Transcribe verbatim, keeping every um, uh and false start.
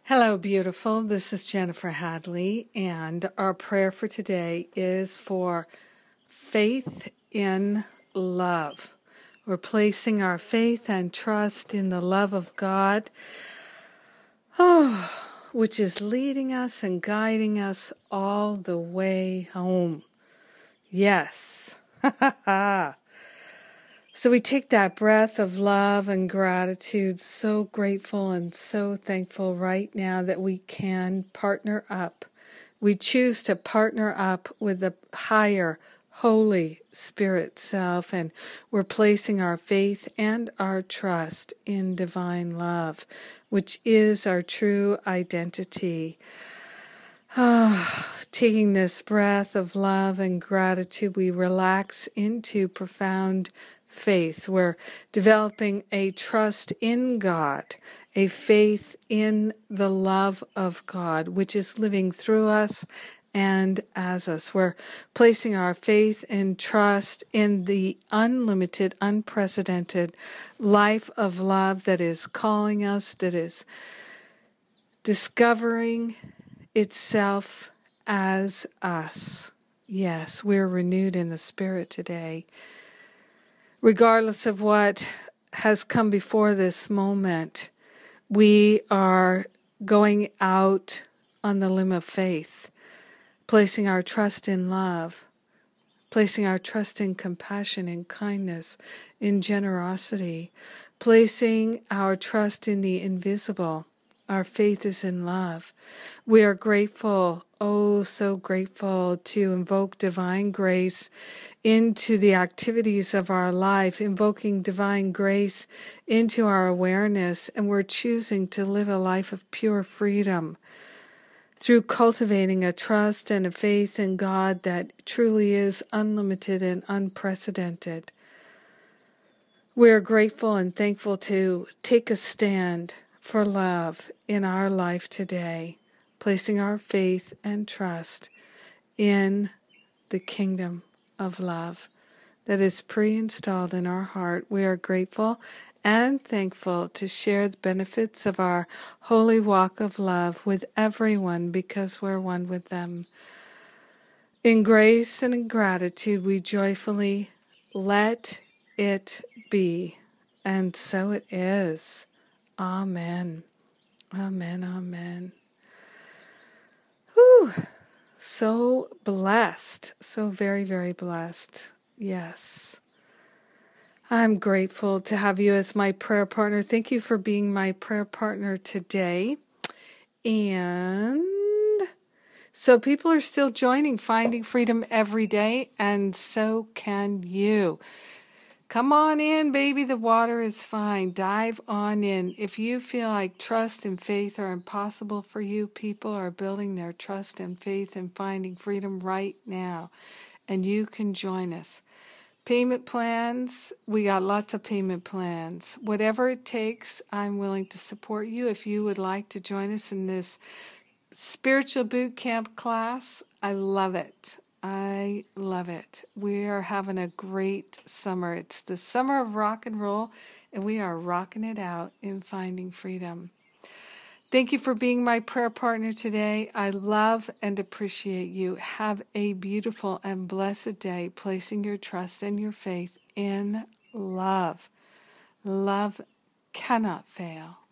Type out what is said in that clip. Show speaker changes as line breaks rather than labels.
Hello, beautiful. This is Jennifer Hadley, and our prayer for today is for faith in love. We're placing our faith and trust in the love of God, oh, which is leading us and guiding us all the way home. Yes. So we take that breath of love and gratitude, so grateful and so thankful right now that we can partner up. We choose to partner up with the higher Holy Spirit self, and we're placing our faith and our trust in divine love, which is our true identity. Ah, taking this breath of love and gratitude, we relax into profound faith. We're developing a trust in God, a faith in the love of God, which is living through us and as us. We're placing our faith and trust in the unlimited, unprecedented life of love that is calling us, that is discovering itself as us. Yes, we're renewed in the Spirit today. Regardless of what has come before this moment, we are going out on the limb of faith, placing our trust in love, placing our trust in compassion, in kindness, in generosity, placing our trust in the invisible. Our faith is in love. We are grateful, oh, so grateful to invoke divine grace into the activities of our life, invoking divine grace into our awareness, and we're choosing to live a life of pure freedom through cultivating a trust and a faith in God that truly is unlimited and unprecedented. We're grateful and thankful to take a stand for love in our life today, placing our faith and trust in the kingdom of love that is pre-installed in our heart. We are grateful and thankful to share the benefits of our holy walk of love with everyone because we're one with them. In grace and in gratitude, we joyfully let it be. And so it is. Amen. Amen. Amen. Whew. So blessed. So very, very blessed. Yes. I'm grateful to have you as my prayer partner. Thank you for being my prayer partner today. And so people are still joining Finding Freedom every day, and so can you. Come on in, baby. The water is fine. Dive on in. If you feel like trust and faith are impossible for you, people are building their trust and faith and finding freedom right now. And you can join us. Payment plans, we got lots of payment plans. Whatever it takes, I'm willing to support you. If you would like to join us in this spiritual boot camp class, I love it. I love it. We are having a great summer. It's the summer of rock and roll, and we are rocking it out in Finding Freedom. Thank you for being my prayer partner today. I love and appreciate you. Have a beautiful and blessed day, placing your trust and your faith in love. Love cannot fail.